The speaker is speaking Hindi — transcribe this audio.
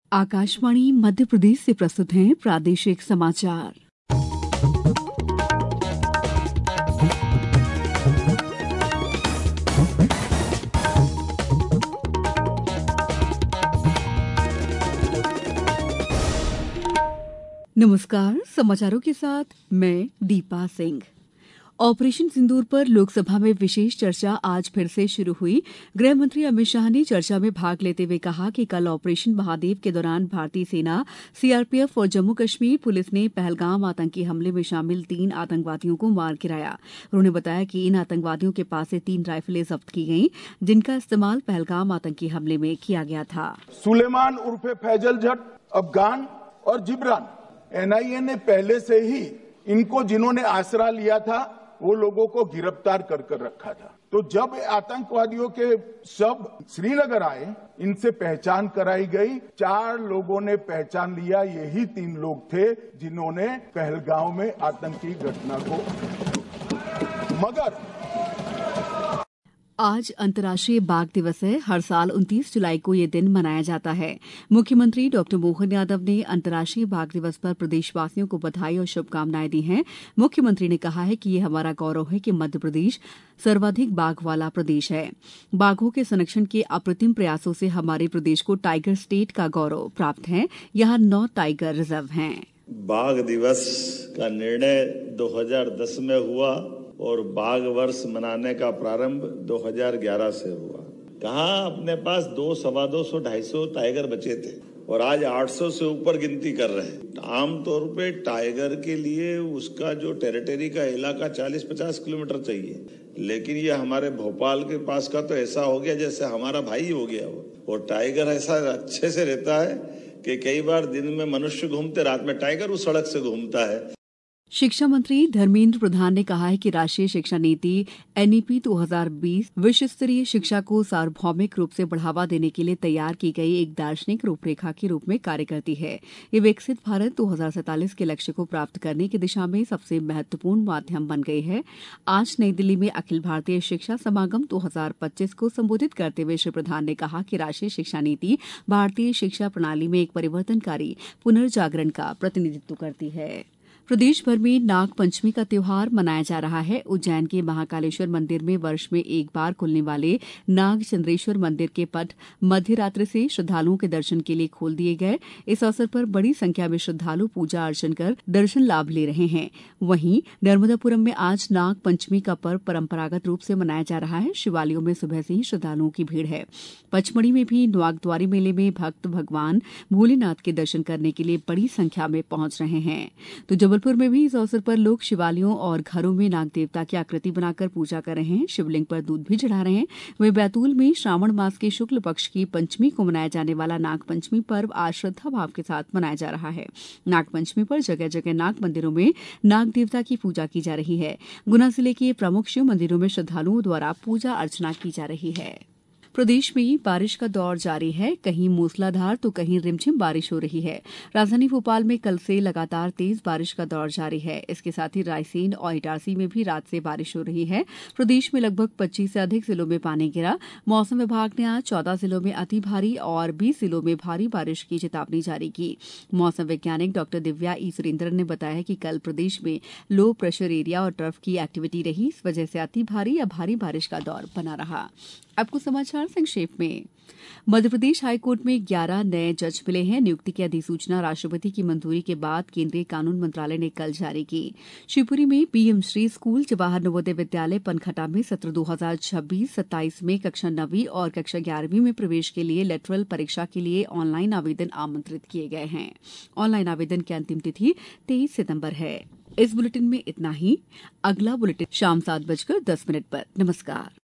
आकाशवाणी मध्य प्रदेश से प्रस्तुत हैं प्रादेशिक समाचार। नमस्कार, समाचारों के साथ मैं दीपा सिंह। ऑपरेशन सिंदूर पर लोकसभा में विशेष चर्चा आज फिर से शुरू हुई। गृह मंत्री अमित शाह ने चर्चा में भाग लेते हुए कहा कि कल ऑपरेशन महादेव के दौरान भारतीय सेना, सीआरपीएफ और जम्मू कश्मीर पुलिस ने पहलगाम आतंकी हमले में शामिल 3 आतंकवादियों को मार गिराया। उन्होंने बताया कि इन आतंकवादियों के पास से 3 राइफलें जब्त की गईं, जिनका इस्तेमाल पहलगाम आतंकी हमले में किया गया था। सुलेमान उर्फे फैजल जट, अफगान और जिब्रान, एनआईए ने पहले से ही इनको जिन्होंने आसरा लिया था वो लोगों को गिरफ्तार कर रखा था। तो जब आतंकवादियों के शव श्रीनगर आए, इनसे पहचान कराई गई। 4 लोगों ने पहचान लिया, यही 3 लोग थे जिन्होंने पहलगांव में आतंकी घटना को। मगर आज अंतर्राष्ट्रीय बाघ दिवस है। हर साल 29 जुलाई को ये दिन मनाया जाता है। मुख्यमंत्री डॉ. मोहन यादव ने अंतर्राष्ट्रीय बाघ दिवस पर प्रदेशवासियों को बधाई और शुभकामनाएं दी हैं। मुख्यमंत्री ने कहा है कि ये हमारा गौरव है कि मध्य प्रदेश सर्वाधिक बाघ वाला प्रदेश है। बाघों के संरक्षण के अप्रतिम प्रयासों से हमारे प्रदेश को टाइगर स्टेट का गौरव प्राप्त है। यहाँ 9 टाइगर रिजर्व हैं। बाघ दिवस का निर्णय 2010 में हुआ और बाघ वर्ष मनाने का प्रारंभ 2011 से हुआ। कहाँ अपने पास 200, 250 टाइगर बचे थे और आज 800 से ऊपर गिनती कर रहे हैं। आमतौर पे टाइगर के लिए उसका जो टेरिटरी का इलाका 40-50 किलोमीटर चाहिए, लेकिन ये हमारे भोपाल के पास का तो ऐसा हो गया जैसे हमारा भाई हो गया वो। और टाइगर ऐसा अच्छे से रहता है कि कई बार दिन में मनुष्य घूमते, रात में टाइगर उस सड़क से घूमता है। शिक्षा मंत्री धर्मेंद्र प्रधान ने कहा है कि राष्ट्रीय शिक्षा नीति एनईपी 2020 विश्व स्तरीय शिक्षा को सार्वभौमिक रूप से बढ़ावा देने के लिए तैयार की गई एक दार्शनिक रूपरेखा के रूप में कार्य करती है। ये विकसित भारत 2047 के लक्ष्य को प्राप्त करने की दिशा में सबसे महत्वपूर्ण माध्यम बन गई है। आज नई दिल्ली में अखिल भारतीय शिक्षा समागम 2025 को संबोधित करते हुए श्री प्रधान ने कहा कि राष्ट्रीय शिक्षा नीति भारतीय शिक्षा प्रणाली में एक परिवर्तनकारी पुनर्जागरण का प्रतिनिधित्व करती है। प्रदेश भर में नाग पंचमी का त्योहार मनाया जा रहा है। उज्जैन के महाकालेश्वर मंदिर में वर्ष में एक बार खुलने वाले नाग चंद्रेश्वर मंदिर के पट मध्य रात्रि से श्रद्धालुओं के दर्शन के लिए खोल दिए गए। इस अवसर पर बड़ी संख्या में श्रद्धालु पूजा अर्चन कर दर्शन लाभ ले रहे हैं। वहीं नर्मदापुरम में आज नाग पंचमी का पर्व परंपरागत रूप से मनाया जा रहा है। शिवालयों में सुबह से ही श्रद्धालुओं की भीड़ है। पचमढ़ी में भी नागद्वारी मेले में भक्त भगवान भोलेनाथ के दर्शन करने के लिए बड़ी संख्या में पहुंच रहे हैं। तो जबलपुर में भी इस अवसर पर लोग शिवालयों और घरों में नाग देवता की आकृति बनाकर पूजा कर रहे हैं। शिवलिंग पर दूध भी चढ़ा रहे हैं। वहीं बैतूल में श्रावण मास के शुक्ल पक्ष की पंचमी को मनाया जाने वाला नाग पंचमी पर्व आज श्रद्धा भाव के साथ मनाया जा रहा है। नाग पंचमी पर जगह जगह नाग मंदिरों में नाग देवता की पूजा की जा रही है। गुना जिले के प्रमुख शिव मंदिरों में श्रद्धालुओं द्वारा पूजा अर्चना की जा रही है। प्रदेश में बारिश का दौर जारी है। कहीं मूसलाधार तो कहीं रिमझिम बारिश हो रही है। राजधानी भोपाल में कल से लगातार तेज बारिश का दौर जारी है। इसके साथ ही रायसेन और इटारसी में भी रात से बारिश हो रही है। प्रदेश में लगभग 25 से अधिक जिलों में पानी गिरा। मौसम विभाग ने आज 14 जिलों में अति भारी और 20 जिलों में भारी बारिश की चेतावनी जारी की। मौसम वैज्ञानिक डॉ. दिव्या ई. सुरेंद्रन ने बताया कि कल प्रदेश में लो प्रेशर एरिया और ट्रफ की एक्टिविटी रही। इस वजह से अति भारी या भारी बारिश का दौर बना रहा। अब कुछ समाचार संक्षेप में। मध्यप्रदेश हाईकोर्ट में 11 नए जज मिले हैं। नियुक्ति की अधिसूचना राष्ट्रपति की मंजूरी के बाद केंद्रीय कानून मंत्रालय ने कल जारी की। शिवपुरी में पीएम श्री स्कूल जवाहर नवोदय विद्यालय पनखटा में सत्र 2026-27 में कक्षा 9वीं और कक्षा 11वीं में प्रवेश के लिए लेटरल परीक्षा के लिए ऑनलाइन आवेदन आमंत्रित किए गए हैं। ऑनलाइन आवेदन की अंतिम तिथि 23 सितंबर है। इस बुलेटिन में इतना ही। अगला बुलेटिन शाम 7:10 पर। नमस्कार।